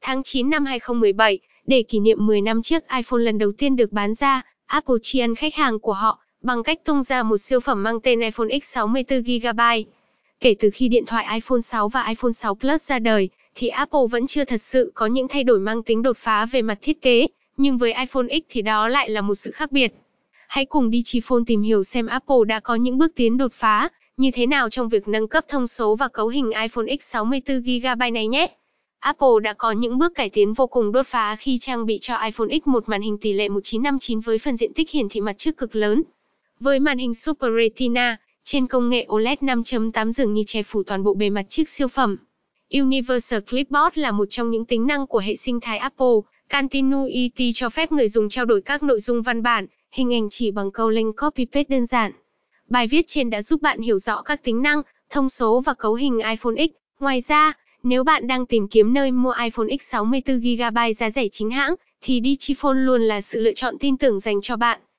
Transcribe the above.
Tháng 9 năm 2017, để kỷ niệm 10 năm chiếc iPhone lần đầu tiên được bán ra, Apple tri ân khách hàng của họ bằng cách tung ra một siêu phẩm mang tên iPhone X 64GB. Kể từ khi điện thoại iPhone 6 và iPhone 6 Plus ra đời, thì Apple vẫn chưa thật sự có những thay đổi mang tính đột phá về mặt thiết kế, nhưng với iPhone X thì đó lại là một sự khác biệt. Hãy cùng Digiphone tìm hiểu xem Apple đã có những bước tiến đột phá như thế nào trong việc nâng cấp thông số và cấu hình iPhone X 64GB này nhé. Apple đã có những bước cải tiến vô cùng đột phá khi trang bị cho iPhone X một màn hình tỷ lệ 19:9 với phần diện tích hiển thị mặt trước cực lớn. Với màn hình Super Retina, trên công nghệ OLED 5.8 dường như che phủ toàn bộ bề mặt chiếc siêu phẩm. Universal Clipboard là một trong những tính năng của hệ sinh thái Apple. Continuity cho phép người dùng trao đổi các nội dung văn bản, hình ảnh chỉ bằng câu link copy-paste đơn giản. Bài viết trên đã giúp bạn hiểu rõ các tính năng, thông số và cấu hình iPhone X. Ngoài ra, nếu bạn đang tìm kiếm nơi mua iPhone X 64GB giá rẻ chính hãng, thì Digiphone luôn là sự lựa chọn tin tưởng dành cho bạn.